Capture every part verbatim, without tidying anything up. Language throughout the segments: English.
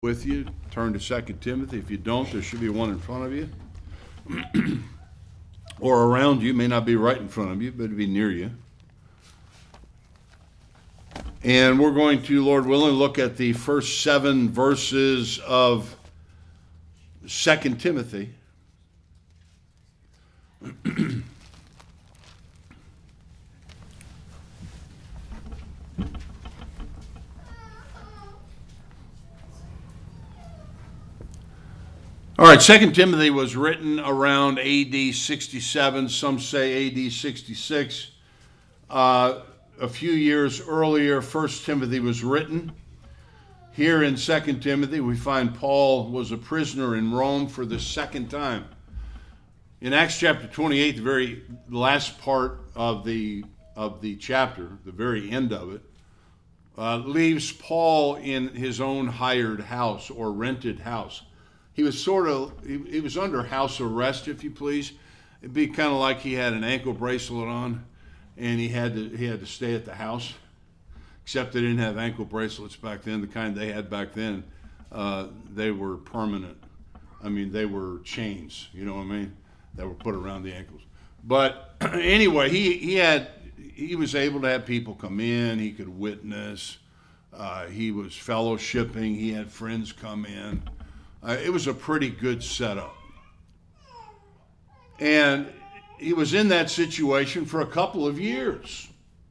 With you, turn to Second Timothy. If you don't, there should be one in front of you or around you. It may not be right in front of you, but it'll be near you. And we're going to, Lord willing, look at the first seven verses of Second Timothy. All right, Second Timothy was written around A D sixty-seven, some say A D sixty-six. Uh, a few years earlier, First Timothy was written. Here in Second Timothy, we find Paul was a prisoner in Rome for the second time. In Acts chapter twenty-eight, the very last part of the, of the chapter, the very end of it, uh, leaves Paul in his own hired house or rented house. He was sort of, he, he was under house arrest, if you please. It'd be kind of like he had an ankle bracelet on and he had to he had to stay at the house. Except they didn't have ankle bracelets back then. The kind they had back then, uh, they were permanent. I mean, they were chains, you know what I mean, that were put around the ankles. But anyway, he, he had, he was able to have people come in. He could witness. Uh, he was fellowshipping. He had friends come in. Uh, it was a pretty good setup. And he was in that situation for a couple of years.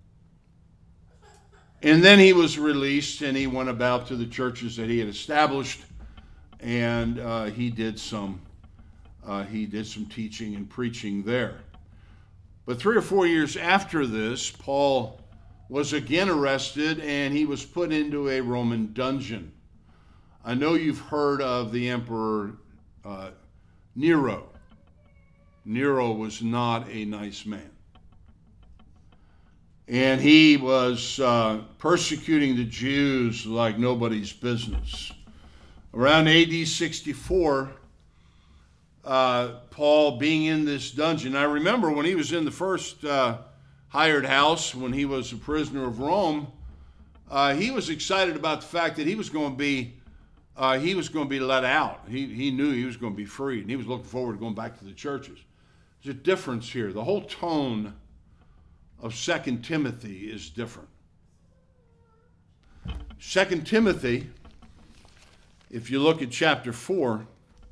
And then he was released and he went about to the churches that he had established, and uh, he did some uh, he did some teaching and preaching there. But three or four years after this, Paul was again arrested and he was put into a Roman dungeon. I know you've heard of the Emperor uh, Nero. Nero was not a nice man. And he was uh, persecuting the Jews like nobody's business. Around A D sixty-four, uh, Paul being in this dungeon, I remember when he was in the first uh, hired house, when he was a prisoner of Rome, uh, he was excited about the fact that he was going to be Uh, he was going to be let out. He, he knew he was going to be free, and he was looking forward to going back to the churches. There's a difference here. The whole tone of Second Timothy is different. Second Timothy, if you look at chapter four,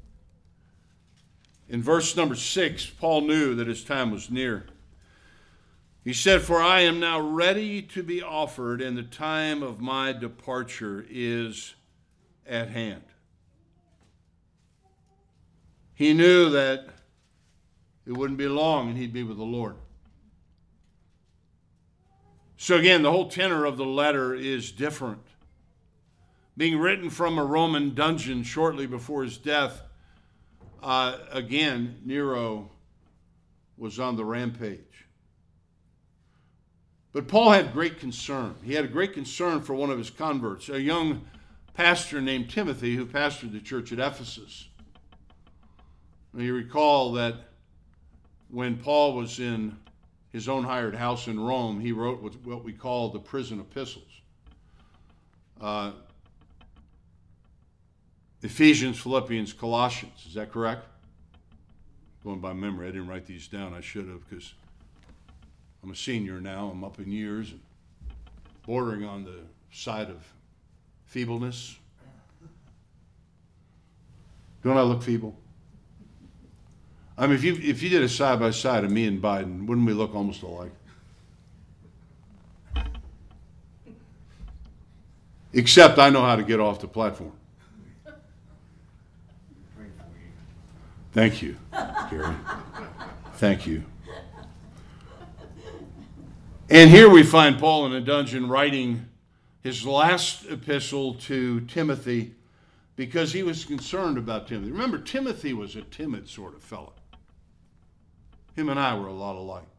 in verse number six, Paul knew that his time was near. He said, "For I am now ready to be offered, and the time of my departure is at hand." He knew that it wouldn't be long and he'd be with the Lord. So again, the whole tenor of the letter is different. Being written from a Roman dungeon shortly before his death, uh, again, Nero was on the rampage. But Paul had great concern. He had a great concern for one of his converts, a young pastor named Timothy, who pastored the church at Ephesus. Now you recall that when Paul was in his own hired house in Rome, he wrote what we call the prison epistles. Uh, Ephesians, Philippians, Colossians. Is that correct? Going by memory. I didn't write these down. I should have, because I'm a senior now. I'm up in years and bordering on the side of feebleness. Don't I look feeble? I mean, if you if you did a side by side of me and Biden, wouldn't we look almost alike? Except I know how to get off the platform. Thank you, Gary. Thank you. And here we find Paul in a dungeon writing his last epistle to Timothy because he was concerned about Timothy. Remember, Timothy was a timid sort of fellow. Him and I were a lot alike.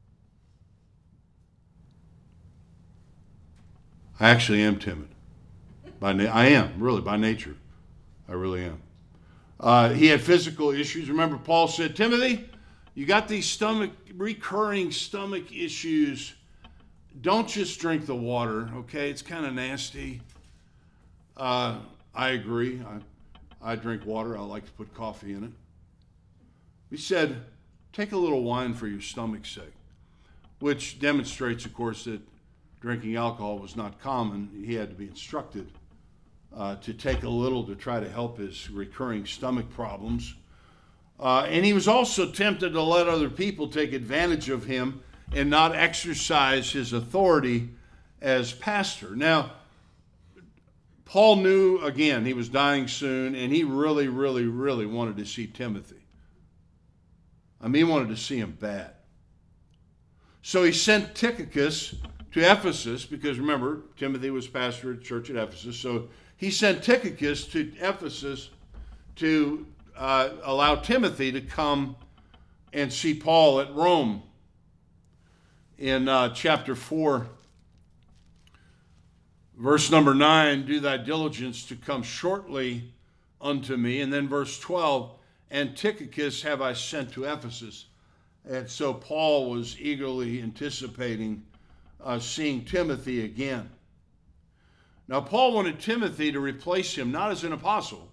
I actually am timid. By na- I am, really, by nature. I really am. Uh, he had physical issues. Remember, Paul said, Timothy, you got these stomach, recurring stomach issues. Don't just drink the water, okay? It's kind of nasty. Uh, I agree. I, I drink water. I like to put coffee in it. He said, take a little wine for your stomach's sake, which demonstrates, of course, that drinking alcohol was not common. He had to be instructed uh, to take a little to try to help his recurring stomach problems. Uh, and he was also tempted to let other people take advantage of him and not exercise his authority as pastor. Now, Paul knew, again, he was dying soon, and he really, really, really wanted to see Timothy. I mean, he wanted to see him bad. So he sent Tychicus to Ephesus, because remember, Timothy was pastor at the church at Ephesus. So he sent Tychicus to Ephesus to uh, allow Timothy to come and see Paul at Rome. In uh, chapter four, verse number nine, do thy diligence to come shortly unto me. And then verse twelve, and Tychicus have I sent to Ephesus. And so Paul was eagerly anticipating uh, seeing Timothy again. Now, Paul wanted Timothy to replace him, not as an apostle,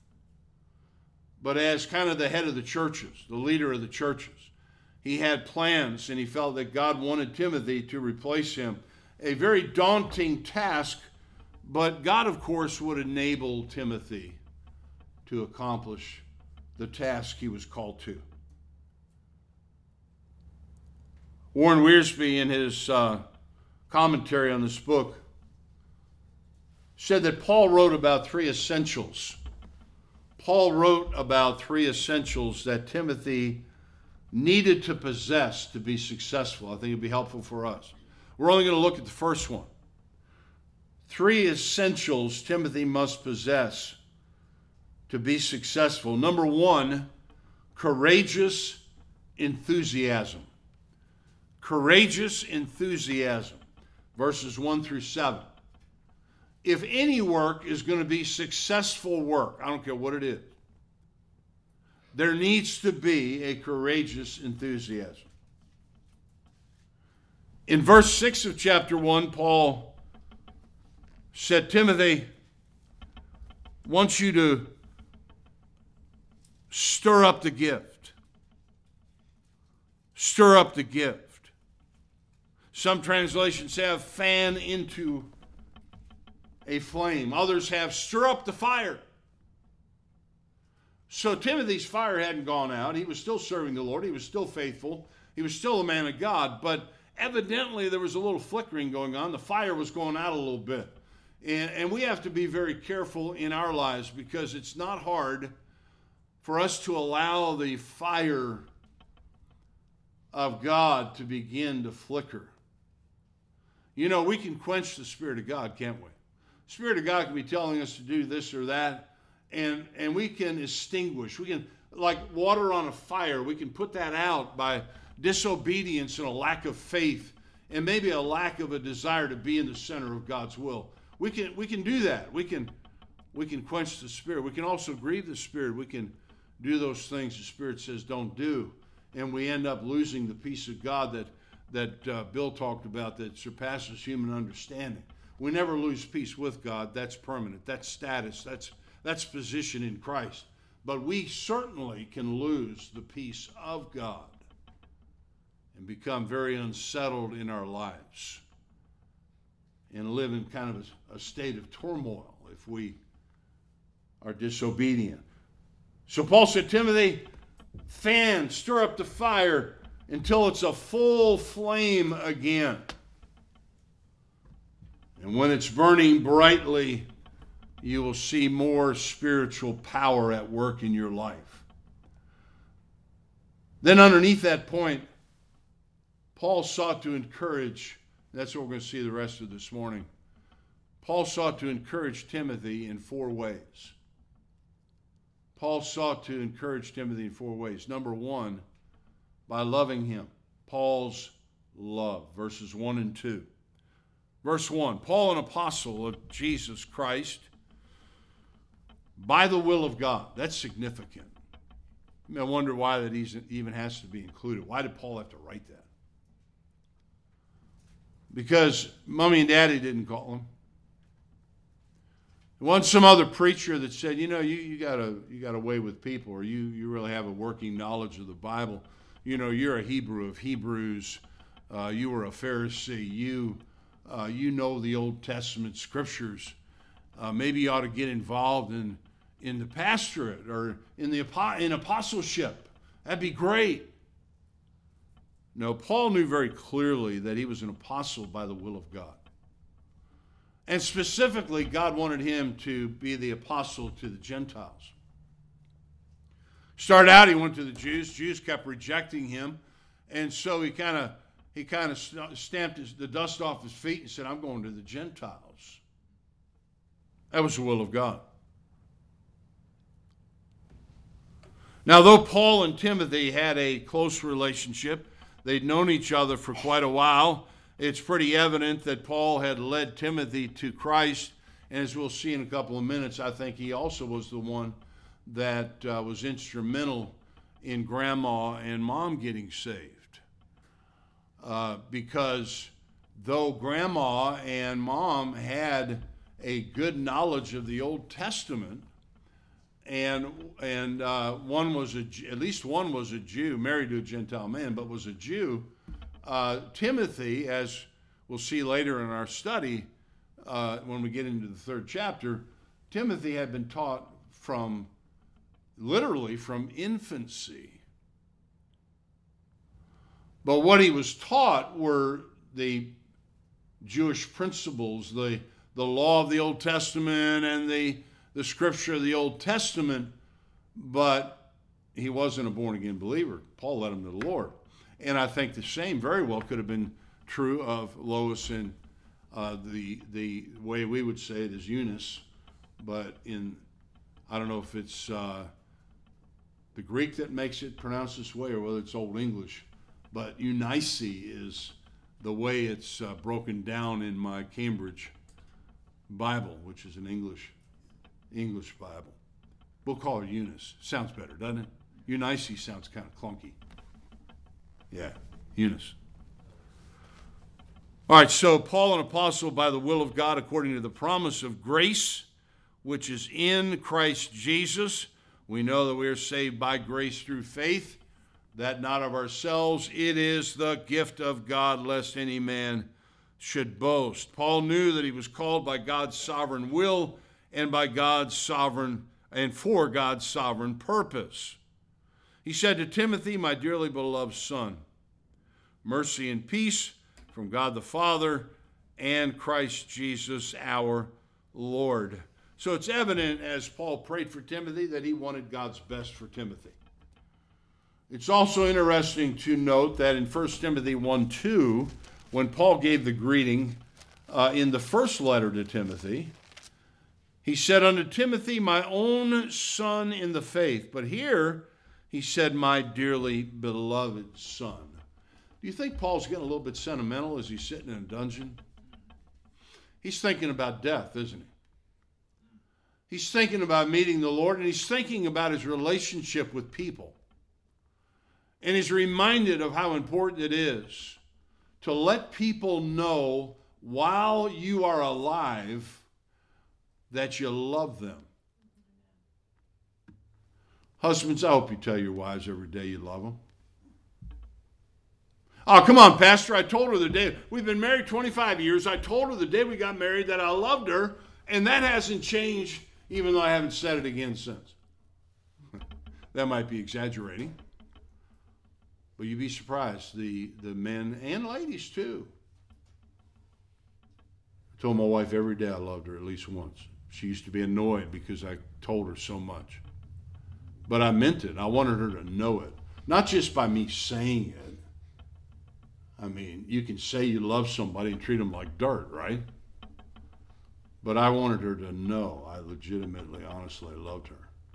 but as kind of the head of the churches, the leader of the churches. He had plans, and he felt that God wanted Timothy to replace him. A very daunting task, but God, of course, would enable Timothy to accomplish the task he was called to. Warren Wiersbe, in his uh, commentary on this book, said that Paul wrote about three essentials. Paul wrote about three essentials that Timothy needed to possess to be successful. I think it'd be helpful for us. We're only going to look at the first one. Three essentials Timothy must possess to be successful. Number one, courageous enthusiasm. Courageous enthusiasm. Verses one through seven. If any work is going to be successful work, I don't care what it is, there needs to be a courageous enthusiasm. In verse six of chapter one, Paul said, Timothy wants you to stir up the gift. Stir up the gift. Some translations have fan into a flame. Others have stir up the fire. So Timothy's fire hadn't gone out. He was still serving the Lord. He was still faithful. He was still a man of God. But evidently there was a little flickering going on. The fire was going out a little bit. And, and we have to be very careful in our lives, because it's not hard for us to allow the fire of God to begin to flicker. You know, we can quench the Spirit of God, can't we? The Spirit of God can be telling us to do this or that, and, and we can extinguish. We can, like water on a fire, we can put that out by disobedience and a lack of faith, and maybe a lack of a desire to be in the center of God's will. We can we can do that. We can we can quench the Spirit. We can also grieve the Spirit. We can do those things the Spirit says don't do, and we end up losing the peace of God that that uh, Bill talked about, that surpasses human understanding. We never lose peace with God. That's permanent. That's status. That's that's position in Christ. But we certainly can lose the peace of God and become very unsettled in our lives and live in kind of a, a state of turmoil if we are disobedient. So Paul said, Timothy, fan, stir up the fire until it's a full flame again. And when it's burning brightly, you will see more spiritual power at work in your life. Then underneath that point, Paul sought to encourage, that's what we're going to see the rest of this morning. Paul sought to encourage Timothy in four ways. Paul sought to encourage Timothy in four ways. Number one, by loving him. Paul's love, verses one and two. Verse one, Paul, an apostle of Jesus Christ, by the will of God. That's significant. I mean, I wonder why that even has to be included. Why did Paul have to write that? Because mommy and daddy didn't call him. It wasn't some other preacher that said, you know, you, you got a you got a way with people, or you, you really have a working knowledge of the Bible. You know, you're a Hebrew of Hebrews. Uh, you were a Pharisee. You uh, you know the Old Testament scriptures. Uh, maybe you ought to get involved in in the pastorate or in the in apostleship. That'd be great. No, Paul knew very clearly that he was an apostle by the will of God. And specifically, God wanted him to be the apostle to the Gentiles. Started out, he went to the Jews. Jews kept rejecting him. And so he kind of he kind of stamped his, the dust off his feet and said, I'm going to the Gentiles. That was the will of God. Now, though Paul and Timothy had a close relationship, they'd known each other for quite a while, it's pretty evident that Paul had led Timothy to Christ. And as we'll see in a couple of minutes, I think he also was the one that uh, was instrumental in grandma and mom getting saved. Uh, because though grandma and mom had a good knowledge of the Old Testament, and and uh, one was a at least one was a Jew, married to a Gentile man, but was a Jew. Uh, Timothy, as we'll see later in our study, uh, when we get into the third chapter, Timothy had been taught from, literally from infancy. But what he was taught were the Jewish principles, the, the law of the Old Testament and the, the scripture of the Old Testament, but he wasn't a born-again believer. Paul led him to the Lord. And I think the same very well could have been true of Lois and uh, the the way we would say it is Eunice, but in I don't know if it's uh, the Greek that makes it pronounced this way or whether it's Old English, but Eunice is the way it's uh, broken down in my Cambridge Bible, which is an English English Bible. We'll call her Eunice. Sounds better, doesn't it? Eunice sounds kind of clunky. Yeah, Eunice. All right, so Paul, an apostle by the will of God, according to the promise of grace, which is in Christ Jesus. We know that we are saved by grace through faith, that not of ourselves. It is the gift of God, lest any man should boast. Paul knew that he was called by God's sovereign will and by God's sovereign and for God's sovereign purpose. He said to Timothy, my dearly beloved son, mercy and peace from God the Father and Christ Jesus our Lord. So it's evident as Paul prayed for Timothy that he wanted God's best for Timothy. It's also interesting to note that in First Timothy one two, when Paul gave the greeting uh, in the first letter to Timothy, he said unto Timothy, my own son in the faith. But here he said, my dearly beloved son. Do you think Paul's getting a little bit sentimental as he's sitting in a dungeon? He's thinking about death, isn't he? He's thinking about meeting the Lord, and he's thinking about his relationship with people. And he's reminded of how important it is to let people know while you are alive that you love them. Husbands, I hope you tell your wives every day you love them. Oh, come on, Pastor. I told her the day, we've been married twenty-five years. I told her the day we got married that I loved her, and that hasn't changed, even though I haven't said it again since. That might be exaggerating. But you'd be surprised, the, the men and ladies too. I told my wife every day I loved her at least once. She used to be annoyed because I told her so much. But I meant it. I wanted her to know it. Not just by me saying it. I mean, you can say you love somebody and treat them like dirt, right? But I wanted her to know I legitimately, honestly loved her.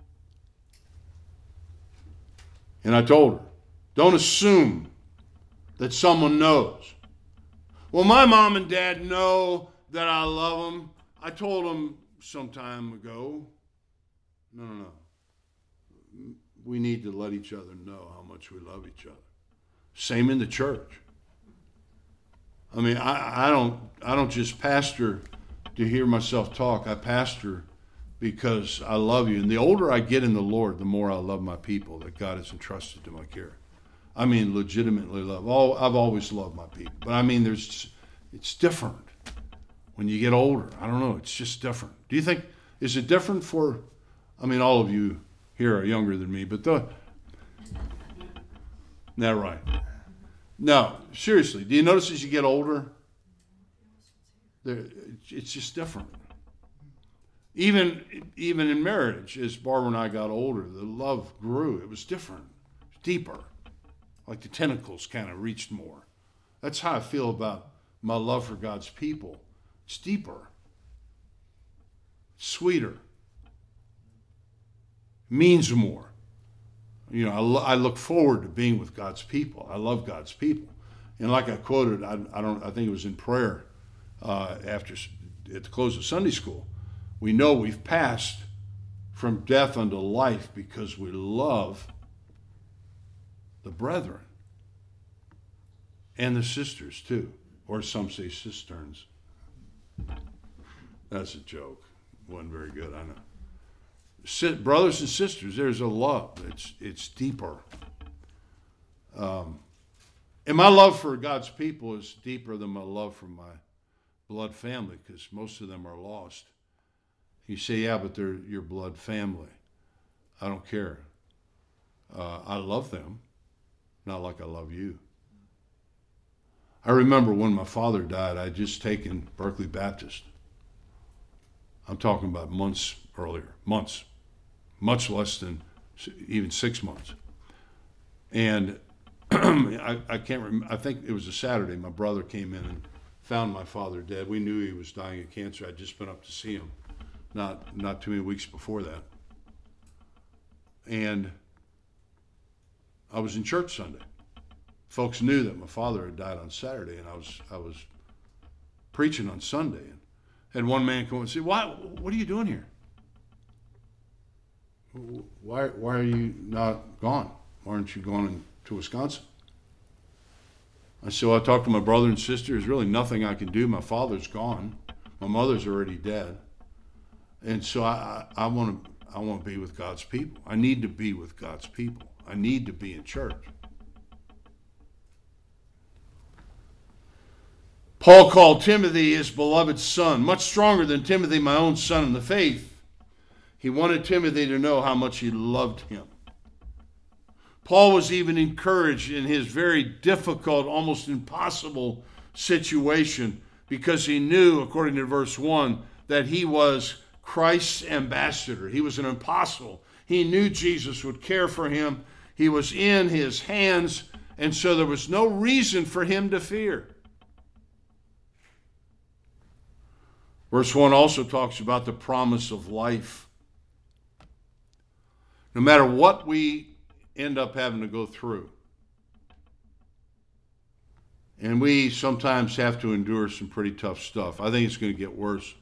And I told her, don't assume that someone knows. Well, my mom and dad know that I love them. I told them some time ago. No, no, no. We need to let each other know how much we love each other. Same in the church. I mean, I, I don't I don't just pastor to hear myself talk. I pastor because I love you. And the older I get in the Lord, the more I love my people that God has entrusted to my care. I mean, legitimately love. Oh, I've always loved my people. But I mean, there's, it's different when you get older. I don't know. It's just different. Do you think, is it different for, I mean, all of you here are younger than me, but the, not right. No, seriously, do you notice as you get older, there, it's just different. Even even in marriage, as Barbara and I got older, the love grew. It was different, deeper, like the tentacles kind of reached more. That's how I feel about my love for God's people. It's deeper, sweeter, means more. You know, I, lo- I look forward to being with God's people. I love God's people, and like I quoted, I, I don't. I think it was in prayer uh, after at the close of Sunday school. We know we've passed from death unto life because we love the brethren and the sisters too, or some say cisterns. That's a joke. Wasn't very good, I know. Si- brothers and sisters, there's a love. It's it's deeper. Um, and my love for God's people is deeper than my love for my blood family, because most of them are lost. You say, yeah, but they're your blood family. I don't care. Uh, I love them, not like I love you. I remember when my father died, I had just taken Berkeley Baptist. I'm talking about months earlier, months, much less than even six months. And I, I can't remember, I think it was a Saturday, my brother came in and found my father dead. We knew he was dying of cancer. I'd just been up to see him. Not not too many weeks before that. And I was in church Sunday. Folks knew that my father had died on Saturday, and I was I was preaching on Sunday. And had one man come and say, "Why? What are you doing here? Why why are you not gone? Why aren't you going to Wisconsin?" I said, well, I talked to my brother and sister. There's really nothing I can do. My father's gone. My mother's already dead. And so I, I want to I want to be with God's people. I need to be with God's people. I need to be in church. Paul called Timothy his beloved son, much stronger than Timothy, my own son in the faith. He wanted Timothy to know how much he loved him. Paul was even encouraged in his very difficult, almost impossible situation, because he knew, according to verse one, that he was Christ's ambassador. He was an apostle. He knew Jesus would care for him. He was in his hands, and so there was no reason for him to fear. Verse one also talks about the promise of life. No matter what we end up having to go through, and we sometimes have to endure some pretty tough stuff. I think it's going to get worse.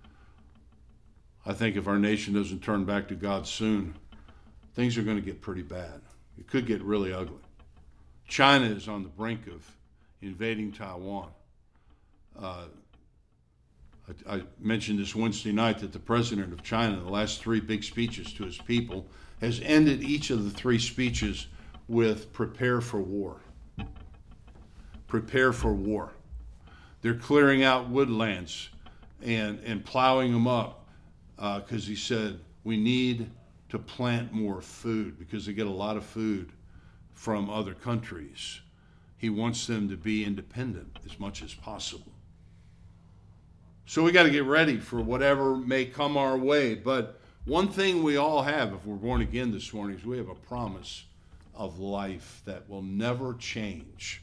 I think if our nation doesn't turn back to God soon, things are going to get pretty bad. It could get really ugly. China is on the brink of invading Taiwan. Uh, I, I mentioned this Wednesday night that the president of China, in the last three big speeches to his people, has ended each of the three speeches with prepare for war. Prepare for war. They're clearing out woodlands and, and plowing them up. Because uh, he said, we need to plant more food because they get a lot of food from other countries. He wants them to be independent as much as possible. So we got to get ready for whatever may come our way. But one thing we all have, if we're born again this morning, is we have a promise of life that will never change.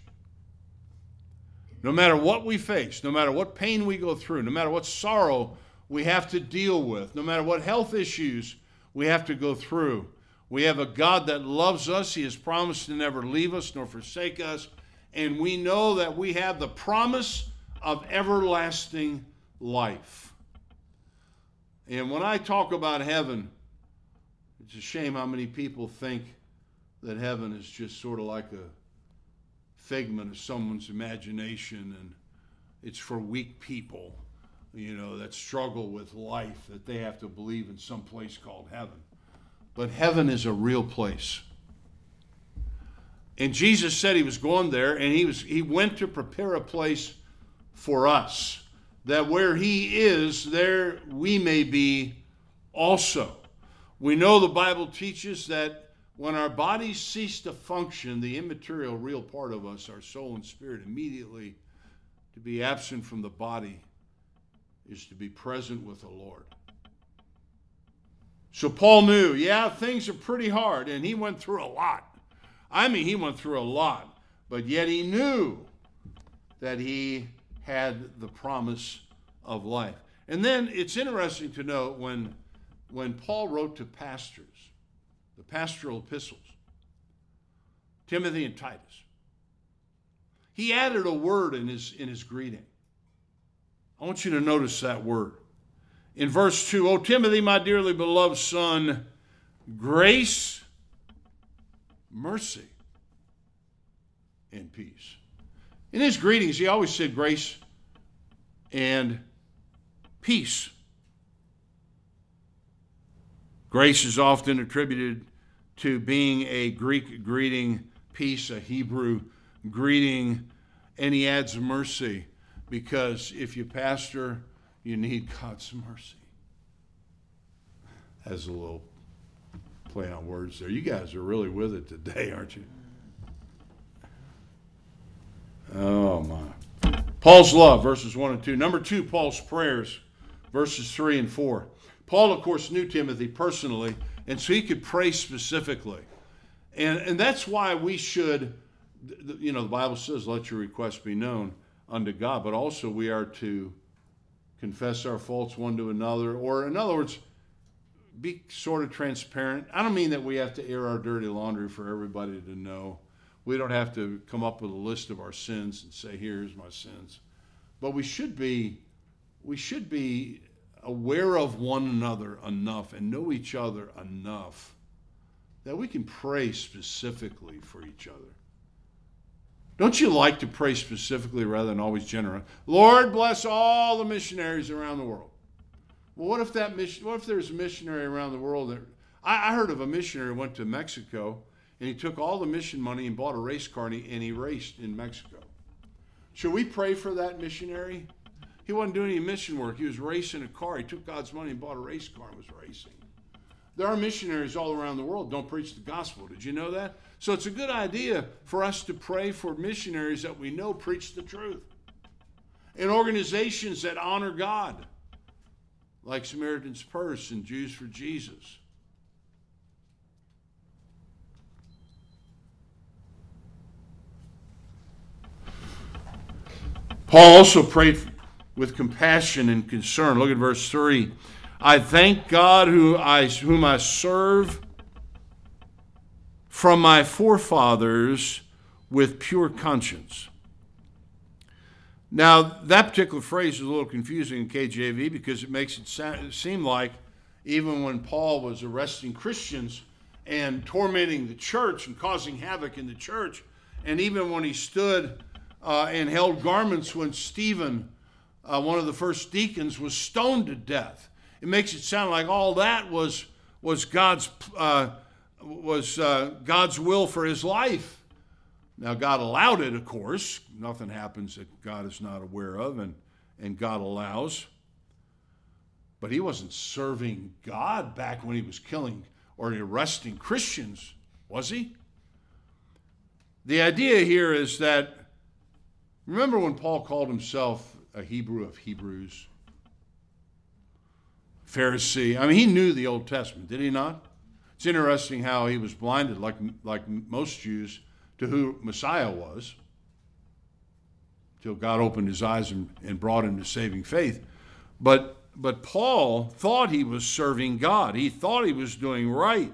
No matter what we face, no matter what pain we go through, no matter what sorrow we have to deal with, no matter what health issues we have to go through, we have a God that loves us. He has promised to never leave us nor forsake us. And we know that we have the promise of everlasting life. And when I talk about heaven, it's a shame how many people think that heaven is just sort of like a figment of someone's imagination and it's for weak people. you know, that struggle with life, that they have to believe in some place called heaven. But heaven is a real place. And Jesus said he was going there, and he was he went to prepare a place for us, that where he is, there we may be also. We know the Bible teaches that when our bodies cease to function, the immaterial, real part of us, our soul and spirit, immediately to be absent from the body is to be present with the Lord. So Paul knew, yeah, things are pretty hard, and he went through a lot. I mean, he went through a lot, but yet he knew that he had the promise of life. And then it's interesting to note when, when Paul wrote to pastors, the pastoral epistles, Timothy and Titus, he added a word in his, in his greeting. I want you to notice that word. In verse two, O Timothy, my dearly beloved son, grace, mercy, and peace. In his greetings, he always said grace and peace. Grace is often attributed to being a Greek greeting, peace, a Hebrew greeting, and he adds mercy, because if you pastor, you need God's mercy. As a little play on words there. You guys are really with it today, aren't you? Oh, my. Paul's love, verses one and two. Number two, Paul's prayers, verses three and four. Paul, of course, knew Timothy personally, and so he could pray specifically. And, and that's why we should, you know, the Bible says, let your requests be known unto God, but also we are to confess our faults one to another, or in other words, be sort of transparent. I don't mean that we have to air our dirty laundry for everybody to know. We don't have to come up with a list of our sins and say, here's my sins. But we should be, we should be aware of one another enough and know each other enough that we can pray specifically for each other. Don't you like to pray specifically rather than always general? Lord, bless all the missionaries around the world. Well, what if that mission? What if there's a missionary around the world that I, I heard of a missionary who went to Mexico and he took all the mission money and bought a race car and he, and he raced in Mexico. Should we pray for that missionary? He wasn't doing any mission work. He was racing a car. He took God's money and bought a race car and was racing. There are missionaries all around the world who don't preach the gospel. Did you know that? So it's a good idea for us to pray for missionaries that we know preach the truth. And organizations that honor God, like Samaritan's Purse and Jews for Jesus. Paul also prayed with compassion and concern. Look at verse three. I thank God who I, whom I serve from my forefathers with pure conscience. Now, that particular phrase is a little confusing in K J V because it makes it seem like even when Paul was arresting Christians and tormenting the church and causing havoc in the church, and even when he stood uh, and held garments when Stephen, uh, one of the first deacons, was stoned to death. It makes it sound like all that was was God's uh, was uh, God's will for his life. Now, God allowed it, of course. Nothing happens that God is not aware of, and, and God allows. But he wasn't serving God back when he was killing or arresting Christians, was he? The idea here is that, remember when Paul called himself a Hebrew of Hebrews? Pharisee. I mean, he knew the Old Testament, did he not? It's interesting how he was blinded, like, like most Jews, to who Messiah was, till God opened his eyes and, and brought him to saving faith. But, but Paul thought he was serving God. He thought he was doing right.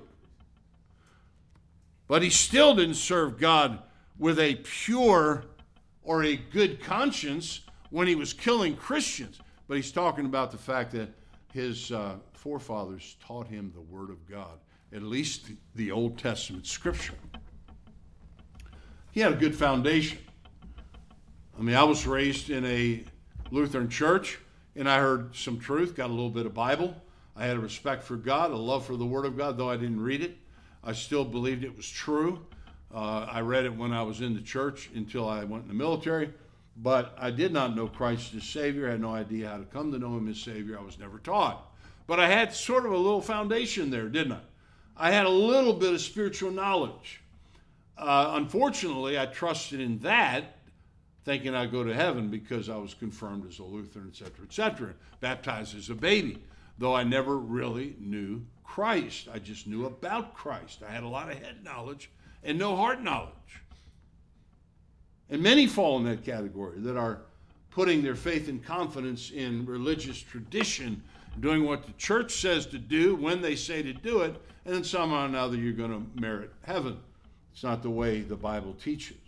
But he still didn't serve God with a pure or a good conscience when he was killing Christians. But he's talking about the fact that his uh, forefathers taught him the Word of God, at least the, the Old Testament Scripture. He had a good foundation. I mean, I was raised in a Lutheran church, and I heard some truth, got a little bit of Bible. I had a respect for God, a love for the Word of God, though I didn't read it. I still believed it was true. Uh, I read it when I was in the church until I went in the military, but I did not know Christ as Savior. I had no idea how to come to know Him as Savior. I was never taught. But I had sort of a little foundation there, didn't I? I had a little bit of spiritual knowledge. Uh, unfortunately, I trusted in that, thinking I'd go to heaven because I was confirmed as a Lutheran, et cetera, et cetera, baptized as a baby, though I never really knew Christ. I just knew about Christ. I had a lot of head knowledge and no heart knowledge. And many fall in that category that are putting their faith and confidence in religious tradition, doing what the church says to do when they say to do it, and then somehow or another you're going to merit heaven. It's not the way the Bible teaches.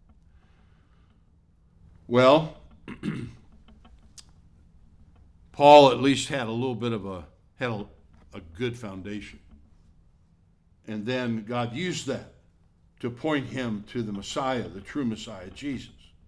Well, Paul at least had a little bit of a, had a, a good foundation. And then God used that to point him to the Messiah, the true Messiah, Jesus.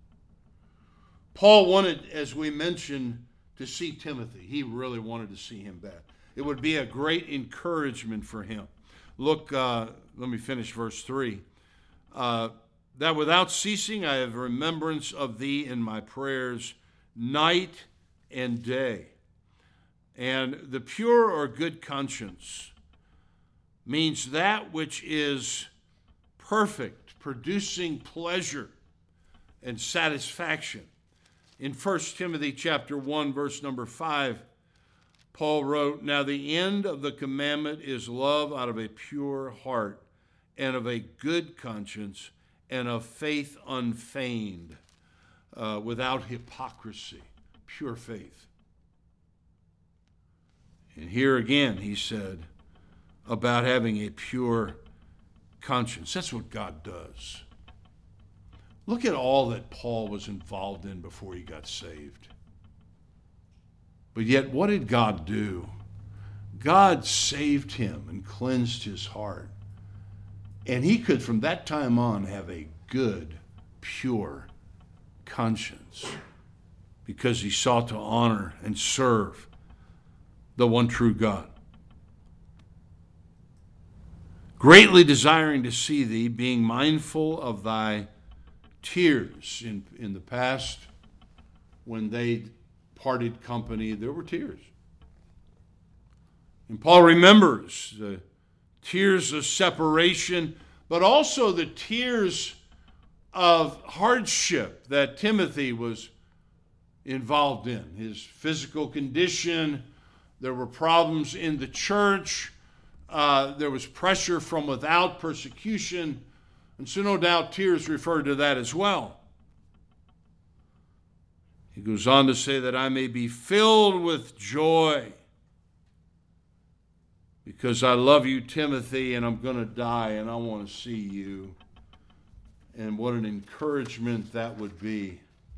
Paul wanted, as we mentioned, to see Timothy. He really wanted to see him back. It would be a great encouragement for him. Look, uh, let me finish verse three. Uh, that without ceasing I have remembrance of thee in my prayers night and day. And the pure or good conscience means that which is perfect, producing pleasure and satisfaction. In First Timothy chapter one, verse number five, Paul wrote, "Now the end of the commandment is love out of a pure heart and of a good conscience and of faith unfeigned, uh, without hypocrisy," pure faith. And here again he said about having a pure conscience. That's what God does. Look at all that Paul was involved in before he got saved. But yet, what did God do? God saved him and cleansed his heart. And he could, from that time on, have a good, pure conscience because he sought to honor and serve the one true God. Greatly desiring to see thee, being mindful of thy tears. In, in the past, when they parted company, there were tears. And Paul remembers the tears of separation, but also the tears of hardship that Timothy was involved in. His physical condition, there were problems in the church, uh, there was pressure from without, persecution, and so no doubt tears referred to that as well. He goes on to say that I may be filled with joy because I love you, Timothy, and I'm going to die and I want to see you. And what an encouragement that would be.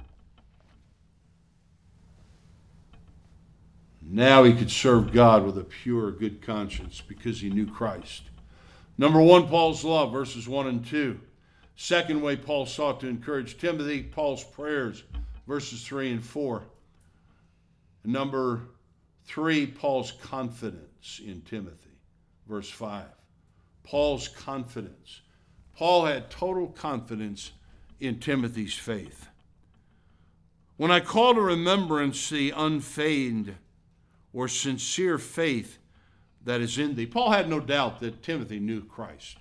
Now he could serve God with a pure, good conscience because he knew Christ. Number one, Paul's love, verses one and two. Second way Paul sought to encourage Timothy, Paul's prayers, verses three and four. Number three, Paul's confidence in Timothy, verse five. Paul's confidence. Paul had total confidence in Timothy's faith. When I call to remembrance the unfeigned or sincere faith that is in thee. Paul had no doubt that Timothy knew Christ.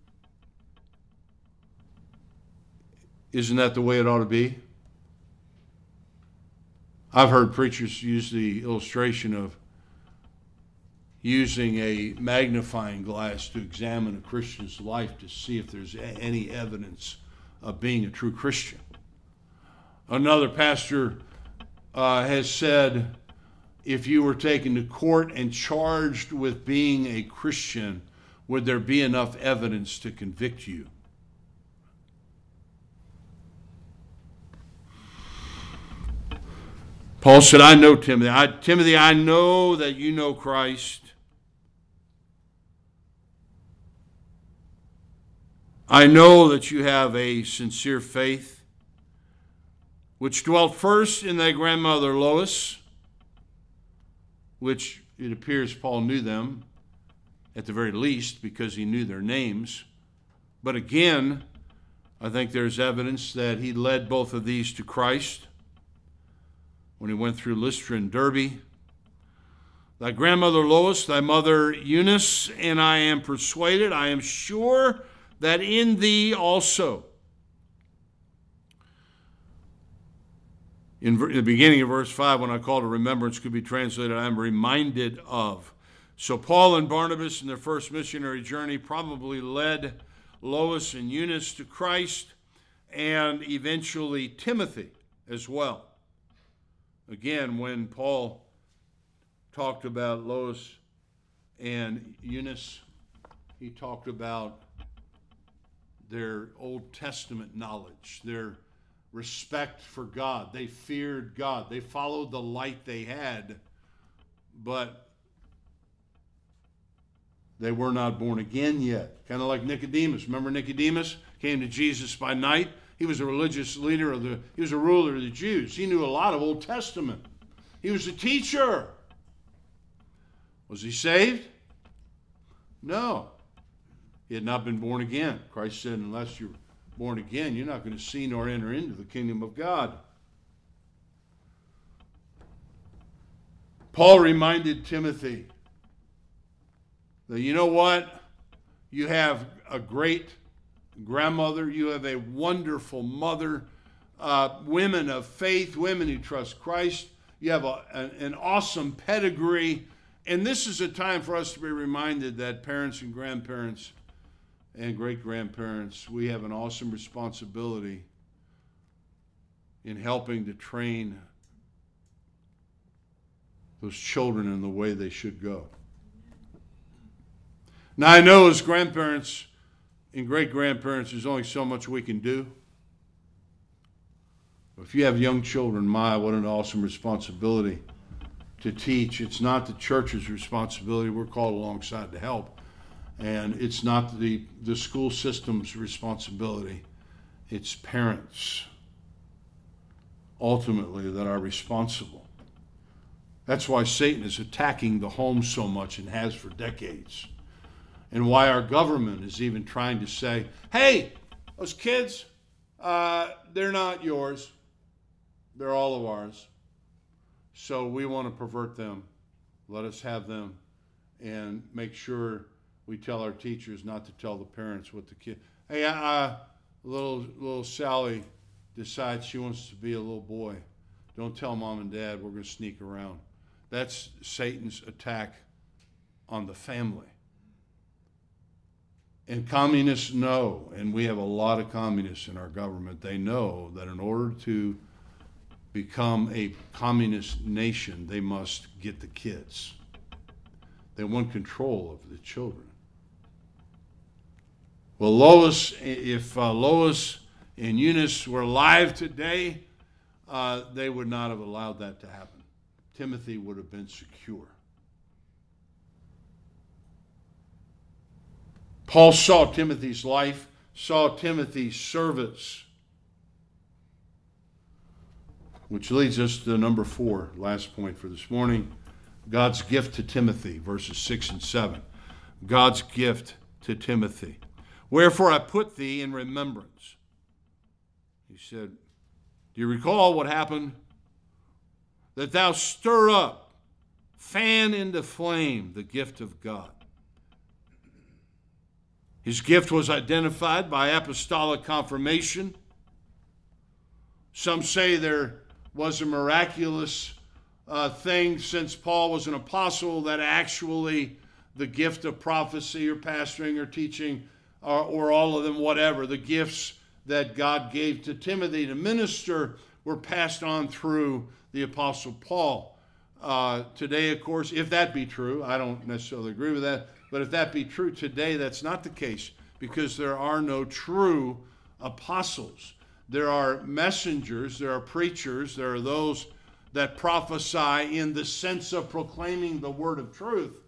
Isn't that the way it ought to be? I've heard preachers use the illustration of using a magnifying glass to examine a Christian's life to see if there's any evidence of being a true Christian. Another pastor uh, has said, if you were taken to court and charged with being a Christian, would there be enough evidence to convict you? Paul said, I know Timothy. I, Timothy, I know that you know Christ. I know that you have a sincere faith, which dwelt first in thy grandmother Lois which it appears Paul knew them at the very least because he knew their names. But again, I think there's evidence that he led both of these to Christ when he went through Lystra and Derbe. Thy grandmother Lois, thy mother Eunice, and I am persuaded, I am sure that in thee also. In the beginning of verse five, when I call to remembrance, could be translated, I am reminded of. So Paul and Barnabas in their first missionary journey probably led Lois and Eunice to Christ, and eventually Timothy as well. Again, when Paul talked about Lois and Eunice, he talked about their Old Testament knowledge, their respect for God. They feared God. They followed the light they had, but they were not born again yet. Kind of like Nicodemus. Remember Nicodemus? Came to Jesus by night. He was a religious leader of the, he was a ruler of the Jews. He knew a lot of Old Testament. He was a teacher. Was he saved? No. He had not been born again. Christ said, unless you're born again, you're not going to see nor enter into the kingdom of God. Paul reminded Timothy that, you know what? You have a great grandmother. You have a wonderful mother. Uh, women of faith, women who trust Christ. You have a, an, an awesome pedigree. And this is a time for us to be reminded that parents and grandparents and great-grandparents, we have an awesome responsibility in helping to train those children in the way they should go. Now, I know as grandparents and great-grandparents, there's only so much we can do. If you have young children, my, what an awesome responsibility to teach. It's not the church's responsibility. We're called alongside to help. And it's not the, the school system's responsibility. It's parents, ultimately, that are responsible. That's why Satan is attacking the home so much and has for decades. And why our government is even trying to say, hey, those kids, uh, they're not yours. They're all of ours. So we want to pervert them. Let us have them and make sure we tell our teachers not to tell the parents what the kid. Hey, uh, little little Sally decides she wants to be a little boy. Don't tell mom and dad. We're going to sneak around. That's Satan's attack on the family. And communists know, and we have a lot of communists in our government, they know that in order to become a communist nation, they must get the kids. They want control of the children. Well, Lois, if uh, Lois and Eunice were alive today, uh, they would not have allowed that to happen. Timothy would have been secure. Paul saw Timothy's life, saw Timothy's service, which leads us to number four, last point for this morning, God's gift to Timothy, verses six and seven. God's gift to Timothy. Wherefore I put thee in remembrance. He said, do you recall what happened? That thou stir up, fan into flame the gift of God. His gift was identified by apostolic confirmation. Some say there was a miraculous uh, thing since Paul was an apostle that actually the gift of prophecy or pastoring or teaching or, or all of them, whatever, the gifts that God gave to Timothy to minister were passed on through the apostle Paul. Uh, today, of course, if that be true, I don't necessarily agree with that, but if that be true today, that's not the case because there are no true apostles. There are messengers, there are preachers, there are those that prophesy in the sense of proclaiming the word of truth.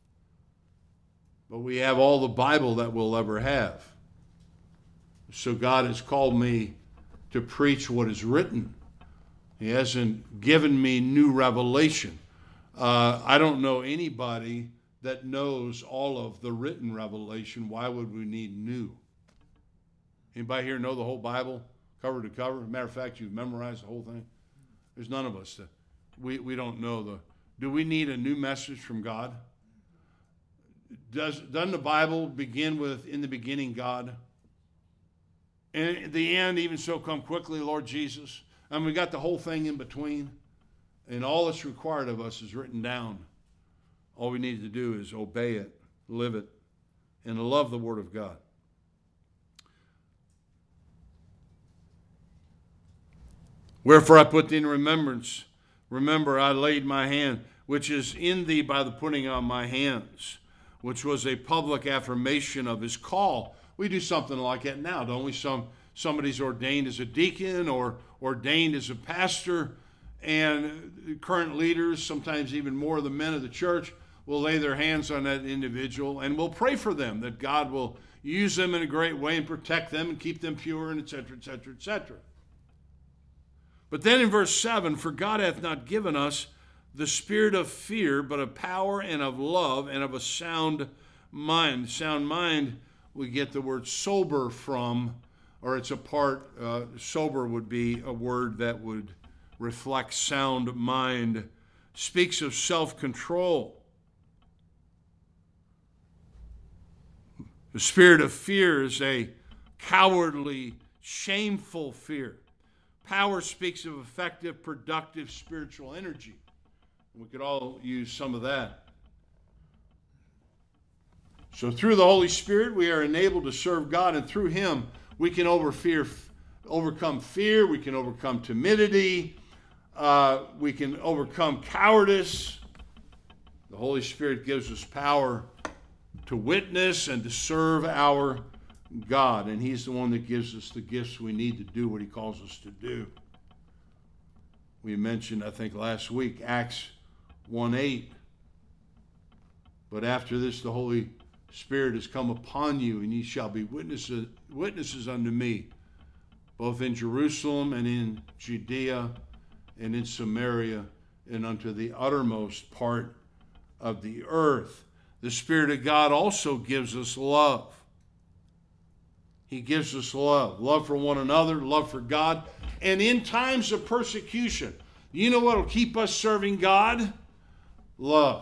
But we have all the Bible that we'll ever have. So God has called me to preach what is written. He hasn't given me new revelation. Uh, I don't know anybody that knows all of the written revelation. Why would we need new? Anybody here know the whole Bible, cover to cover? Matter of fact, you've memorized the whole thing. There's none of us that we, we don't know the. Do we need a new message from God? Does, doesn't the Bible begin with, in the beginning, God? And at the end, even so, come quickly, Lord Jesus. And we got the whole thing in between. And all that's required of us is written down. All we need to do is obey it, live it, and love the Word of God. Wherefore I put thee in remembrance. Remember, I laid my hand, which is in thee by the putting on my hands, which was a public affirmation of his call. We do something like that now, don't we? Some somebody's ordained as a deacon or ordained as a pastor, and current leaders, sometimes even more of the men of the church, will lay their hands on that individual and will pray for them that God will use them in a great way and protect them and keep them pure, and et cetera, et cetera, et cetera. But then in verse seven, for God hath not given us the spirit of fear, but of power and of love and of a sound mind. Sound mind, we get the word sober from, or it's a part, uh, sober would be a word that would reflect sound mind, speaks of self-control. The spirit of fear is a cowardly, shameful fear. Power speaks of effective, productive spiritual energy. We could all use some of that. So through the Holy Spirit, we are enabled to serve God, and through Him, we can over fear, overcome fear, we can overcome timidity, uh, we can overcome cowardice. The Holy Spirit gives us power to witness and to serve our God, and He's the one that gives us the gifts we need to do what He calls us to do. We mentioned, I think last week, Acts one eight. But after this, the Holy Spirit has come upon you, and ye shall be witnesses, witnesses unto me, both in Jerusalem and in Judea and in Samaria and unto the uttermost part of the earth. The Spirit of God also gives us love. He gives us love. Love for one another, love for God. And in times of persecution, you know what will keep us serving God? Love.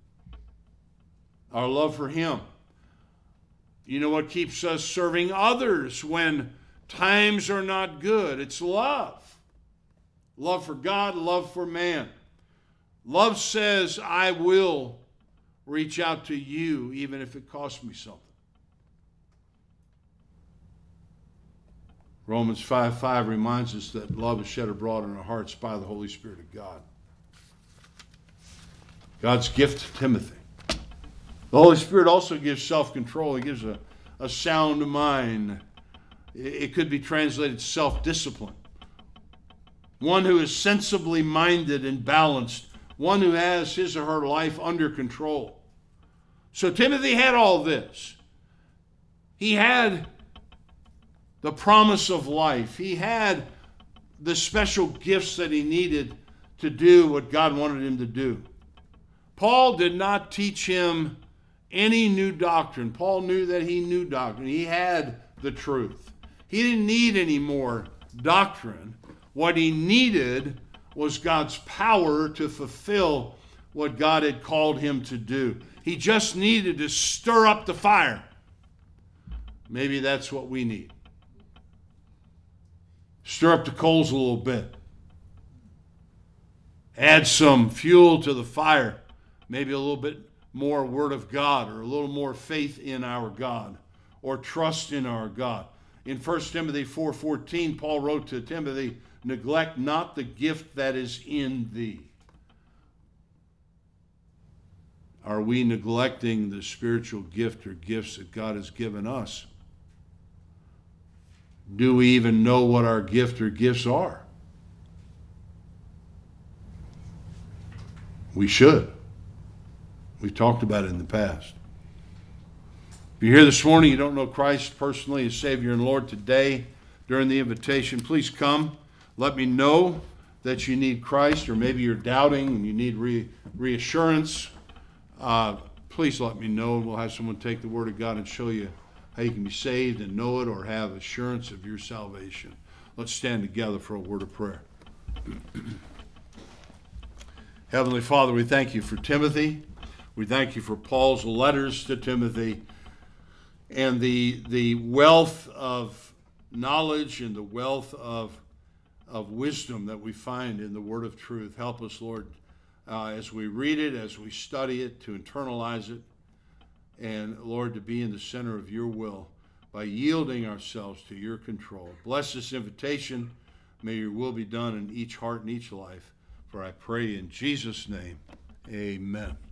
Our love for Him. You know what keeps us serving others when times are not good? It's love. Love for God, love for man. Love says, I will reach out to you even if it costs me something. Romans five five reminds us that love is shed abroad in our hearts by the Holy Spirit of God. God's gift to Timothy. The Holy Spirit also gives self-control. He gives a, a sound mind. It could be translated self-discipline. One who is sensibly minded and balanced. One who has his or her life under control. So Timothy had all this. He had the promise of life. He had the special gifts that he needed to do what God wanted him to do. Paul did not teach him any new doctrine. Paul knew that he knew doctrine. He had the truth. He didn't need any more doctrine. What he needed was God's power to fulfill what God had called him to do. He just needed to stir up the fire. Maybe that's what we need. Stir up the coals a little bit. Add some fuel to the fire. Maybe a little bit more Word of God, or a little more faith in our God, or trust in our God. In First Timothy four fourteen, Paul wrote to Timothy, neglect not the gift that is in thee. Are we neglecting the spiritual gift or gifts that God has given us? Do we even know what our gift or gifts are? We should. We've talked about it in the past. If you're here this morning, you don't know Christ personally as Savior and Lord today, during the invitation, please come. Let me know. that you need Christ, or maybe you're doubting and you need re- reassurance, uh, please let me know, and we'll have someone take the Word of God and show you how you can be saved and know it or have assurance of your salvation. Let's stand together for a word of prayer. Heavenly Father, we thank you for Timothy. We thank you for Paul's letters to Timothy and the, the wealth of knowledge and the wealth of, of wisdom that we find in the word of truth. Help us, Lord, uh, as we read it, as we study it, to internalize it, and, Lord, to be in the center of your will by yielding ourselves to your control. Bless this invitation. May your will be done in each heart and each life. For I pray in Jesus' name, amen.